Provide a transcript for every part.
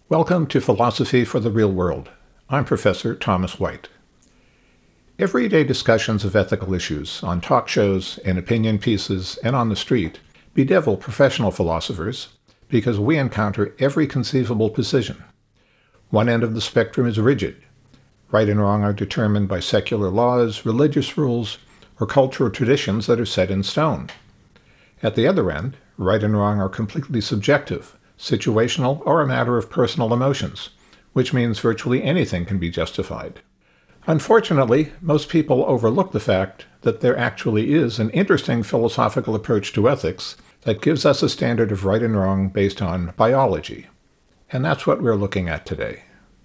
Welcome to Philosophy for the Real World. I'm Professor Thomas White. Everyday discussions of ethical issues on talk shows and opinion pieces and on the street bedevil professional philosophers because we encounter every conceivable position. One end of the spectrum is rigid. Right and wrong are determined by secular laws, religious rules, or cultural traditions that are set in stone. At the other end, right and wrong are completely subjective, situational, or a matter of personal emotions, which means virtually anything can be justified. Unfortunately, most people overlook the fact that there actually is an interesting philosophical approach to ethics that gives us a standard of right and wrong based on biology. And that's what we're looking at today.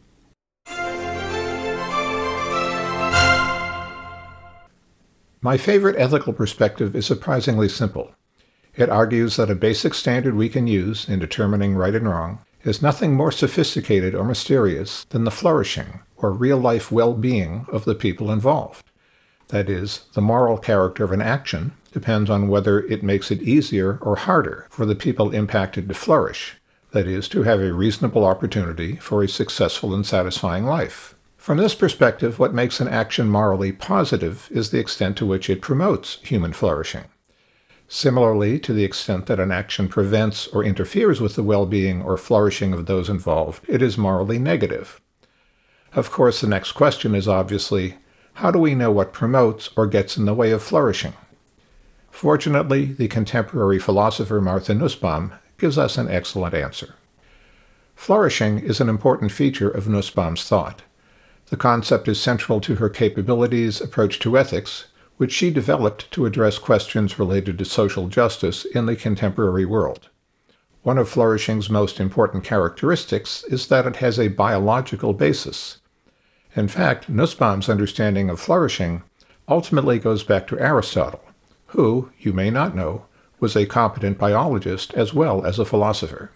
My favorite ethical perspective is surprisingly simple. It argues that a basic standard we can use in determining right and wrong is nothing more sophisticated or mysterious than the flourishing or real-life well-being of the people involved. That is, the moral character of an action depends on whether it makes it easier or harder for the people impacted to flourish, that is, to have a reasonable opportunity for a successful and satisfying life. From this perspective, what makes an action morally positive is the extent to which it promotes human flourishing. Similarly, to the extent that an action prevents or interferes with the well-being or flourishing of those involved, it is morally negative. Of course, the next question is obviously, how do we know what promotes or gets in the way of flourishing? Fortunately, the contemporary philosopher Martha Nussbaum gives us an excellent answer. Flourishing is an important feature of Nussbaum's thought. The concept is central to her capabilities approach to ethics, which she developed to address questions related to social justice in the contemporary world. One of flourishing's most important characteristics is that it has a biological basis. In fact, Nussbaum's understanding of flourishing ultimately goes back to Aristotle, who, you may not know, was a competent biologist as well as a philosopher.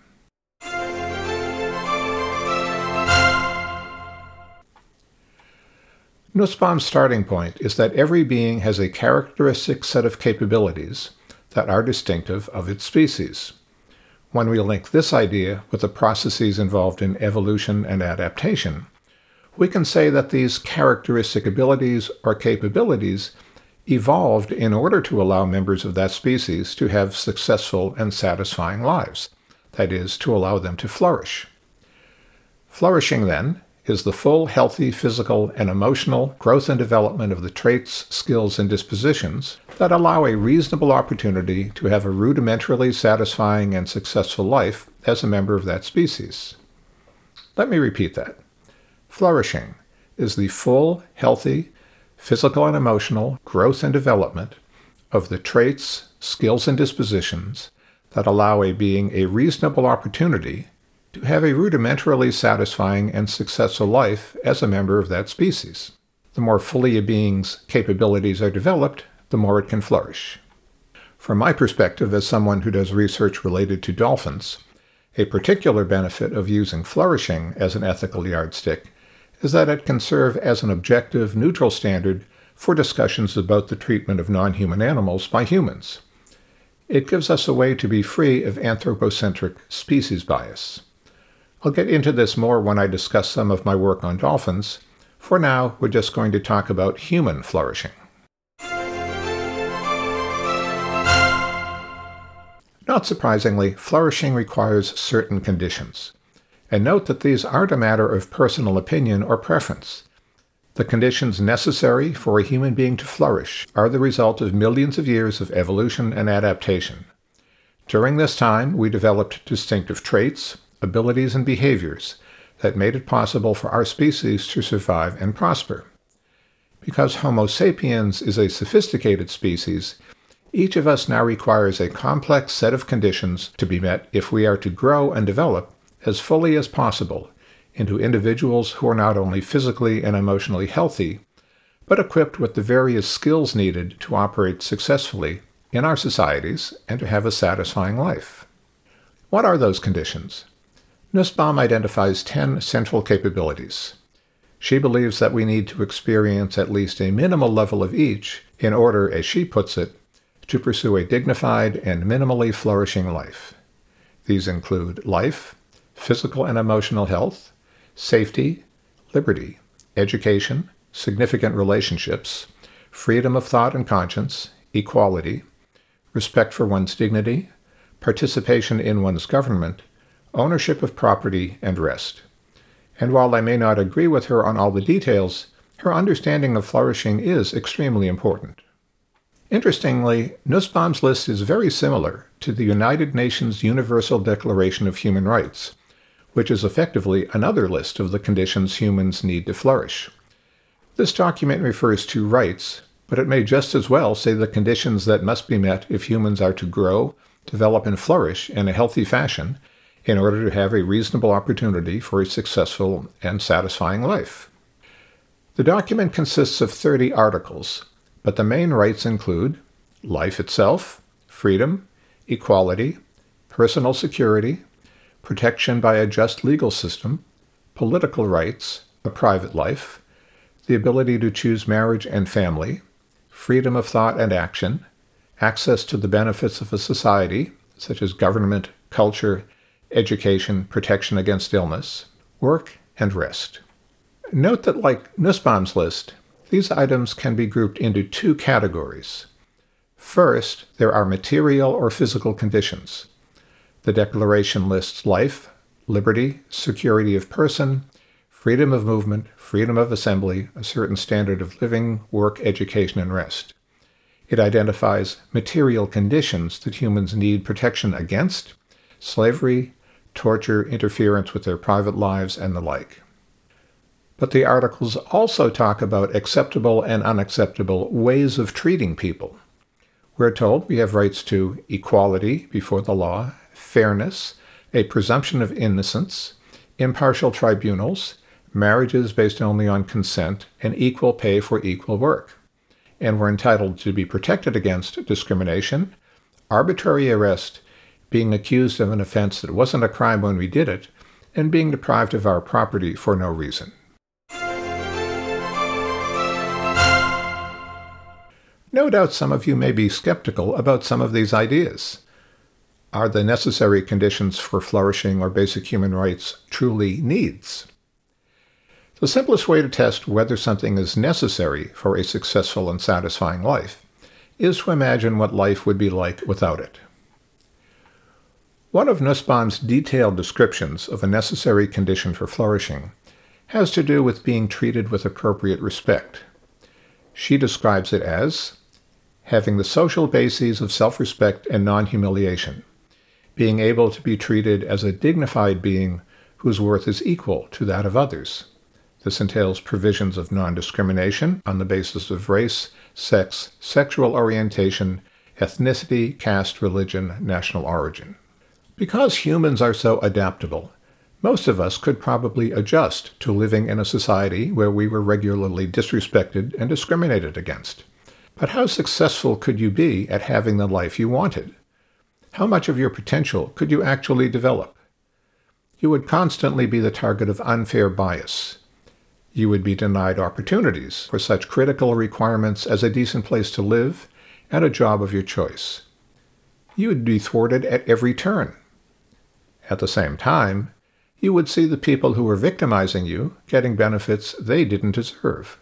Nussbaum's starting point is that every being has a characteristic set of capabilities that are distinctive of its species. When we link this idea with the processes involved in evolution and adaptation, we can say that these characteristic abilities or capabilities evolved in order to allow members of that species to have successful and satisfying lives, that is, to allow them to flourish. Flourishing, then, is the full, healthy physical and emotional growth and development of the traits, skills, and dispositions that allow a reasonable opportunity to have a rudimentarily satisfying and successful life as a member of that species. Let me repeat that. Flourishing is the full, healthy physical and emotional growth and development of the traits, skills, and dispositions that allow a being a reasonable opportunity to have a rudimentarily satisfying and successful life as a member of that species. The more fully a being's capabilities are developed, the more it can flourish. From my perspective as someone who does research related to dolphins, a particular benefit of using flourishing as an ethical yardstick is that it can serve as an objective, neutral standard for discussions about the treatment of non-human animals by humans. It gives us a way to be free of anthropocentric species bias. I'll get into this more when I discuss some of my work on dolphins. For now, we're just going to talk about human flourishing. Not surprisingly, flourishing requires certain conditions. And note that these aren't a matter of personal opinion or preference. The conditions necessary for a human being to flourish are the result of millions of years of evolution and adaptation. During this time, we developed distinctive traits, abilities, and behaviors that made it possible for our species to survive and prosper. Because Homo sapiens is a sophisticated species, each of us now requires a complex set of conditions to be met if we are to grow and develop as fully as possible into individuals who are not only physically and emotionally healthy, but equipped with the various skills needed to operate successfully in our societies and to have a satisfying life. What are those conditions? Nussbaum identifies 10 central capabilities. She believes that we need to experience at least a minimal level of each in order, as she puts it, to pursue a dignified and minimally flourishing life. These include life, physical and emotional health, safety, liberty, education, significant relationships, freedom of thought and conscience, equality, respect for one's dignity, participation in one's government, ownership of property, and rest. And while I may not agree with her on all the details, her understanding of flourishing is extremely important. Interestingly, Nussbaum's list is very similar to the United Nations Universal Declaration of Human Rights, which is effectively another list of the conditions humans need to flourish. This document refers to rights, but it may just as well say the conditions that must be met if humans are to grow, develop, and flourish in a healthy fashion in order to have a reasonable opportunity for a successful and satisfying life. The document consists of 30 articles, but the main rights include life itself, freedom, equality, personal security, protection by a just legal system, political rights, a private life, the ability to choose marriage and family, freedom of thought and action, access to the benefits of a society, such as government, culture, education, protection against illness, work, and rest. Note that, like Nussbaum's list, these items can be grouped into two categories. First, there are material or physical conditions. The Declaration lists life, liberty, security of person, freedom of movement, freedom of assembly, a certain standard of living, work, education, and rest. It identifies material conditions that humans need protection against: slavery, torture, interference with their private lives, and the like. But the articles also talk about acceptable and unacceptable ways of treating people. We're told we have rights to equality before the law, fairness, a presumption of innocence, impartial tribunals, marriages based only on consent, and equal pay for equal work. And we're entitled to be protected against discrimination, arbitrary arrest, being accused of an offense that wasn't a crime when we did it, and being deprived of our property for no reason. No doubt some of you may be skeptical about some of these ideas. Are the necessary conditions for flourishing or basic human rights truly needs? The simplest way to test whether something is necessary for a successful and satisfying life is to imagine what life would be like without it. One of Nussbaum's detailed descriptions of a necessary condition for flourishing has to do with being treated with appropriate respect. She describes it as having the social bases of self-respect and non-humiliation, being able to be treated as a dignified being whose worth is equal to that of others. This entails provisions of non-discrimination on the basis of race, sex, sexual orientation, ethnicity, caste, religion, national origin. Because humans are so adaptable, most of us could probably adjust to living in a society where we were regularly disrespected and discriminated against. But how successful could you be at having the life you wanted? How much of your potential could you actually develop? You would constantly be the target of unfair bias. You would be denied opportunities for such critical requirements as a decent place to live and a job of your choice. You would be thwarted at every turn. At the same time, you would see the people who were victimizing you getting benefits they didn't deserve.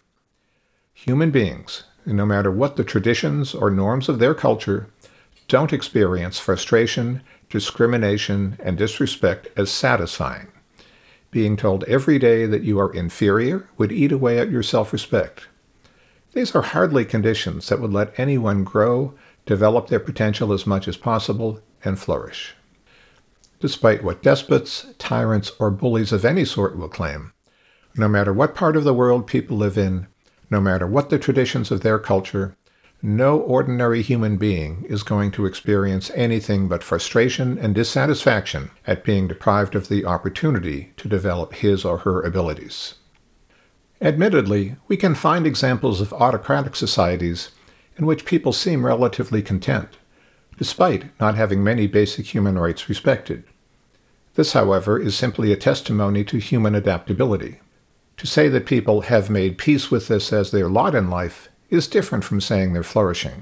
Human beings, no matter what the traditions or norms of their culture, don't experience frustration, discrimination, and disrespect as satisfying. Being told every day that you are inferior would eat away at your self-respect. These are hardly conditions that would let anyone grow, develop their potential as much as possible, and flourish. Despite what despots, tyrants, or bullies of any sort will claim, no matter what part of the world people live in, no matter what the traditions of their culture, no ordinary human being is going to experience anything but frustration and dissatisfaction at being deprived of the opportunity to develop his or her abilities. Admittedly, we can find examples of autocratic societies in which people seem relatively content, despite not having many basic human rights respected. This, however, is simply a testimony to human adaptability. To say that people have made peace with this as their lot in life is different from saying they're flourishing.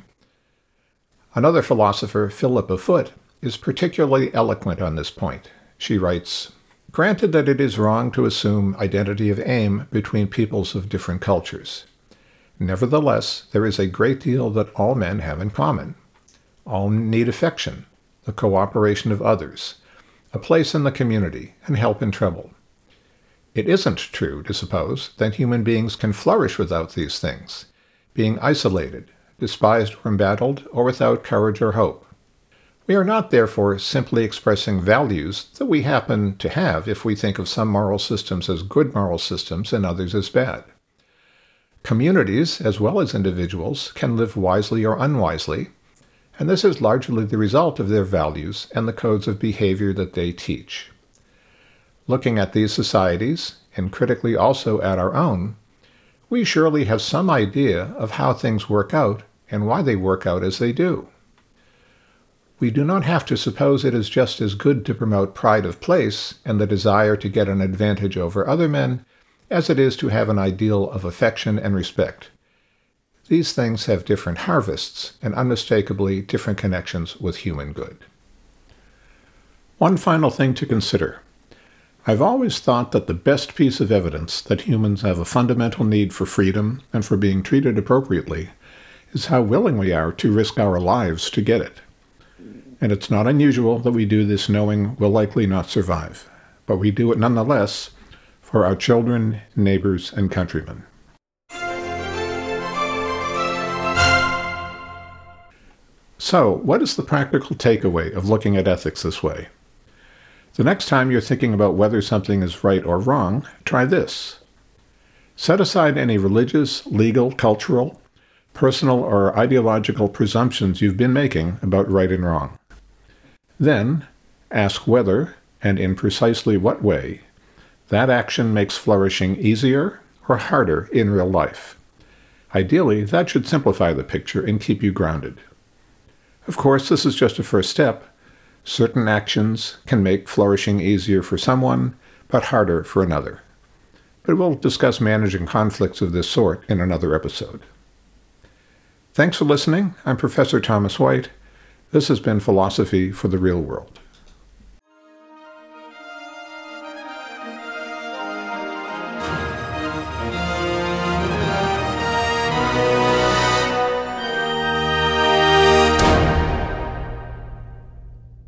Another philosopher, Philippa Foot, is particularly eloquent on this point. She writes, Granted that it is wrong to assume identity of aim between peoples of different cultures. Nevertheless, there is a great deal that all men have in common. All need affection, the cooperation of others, a place in the community, and help in trouble. It isn't true to suppose that human beings can flourish without these things, being isolated, despised or embattled, or without courage or hope. We are not, therefore, simply expressing values that we happen to have if we think of some moral systems as good moral systems and others as bad. Communities, as well as individuals, can live wisely or unwisely, and this is largely the result of their values and the codes of behavior that they teach. Looking at these societies, and critically also at our own, we surely have some idea of how things work out and why they work out as they do. We do not have to suppose it is just as good to promote pride of place and the desire to get an advantage over other men as it is to have an ideal of affection and respect. These things have different harvests and unmistakably different connections with human good. One final thing to consider. I've always thought that the best piece of evidence that humans have a fundamental need for freedom and for being treated appropriately is how willing we are to risk our lives to get it. And it's not unusual that we do this knowing we'll likely not survive, but we do it nonetheless for our children, neighbors, and countrymen. So, what is the practical takeaway of looking at ethics this way? The next time you're thinking about whether something is right or wrong, try this. Set aside any religious, legal, cultural, personal, or ideological presumptions you've been making about right and wrong. Then, ask whether, and in precisely what way, that action makes flourishing easier or harder in real life. Ideally, that should simplify the picture and keep you grounded. Of course, this is just a first step. Certain actions can make flourishing easier for someone, but harder for another. But we'll discuss managing conflicts of this sort in another episode. Thanks for listening. I'm Professor Thomas White. This has been Philosophy for the Real World.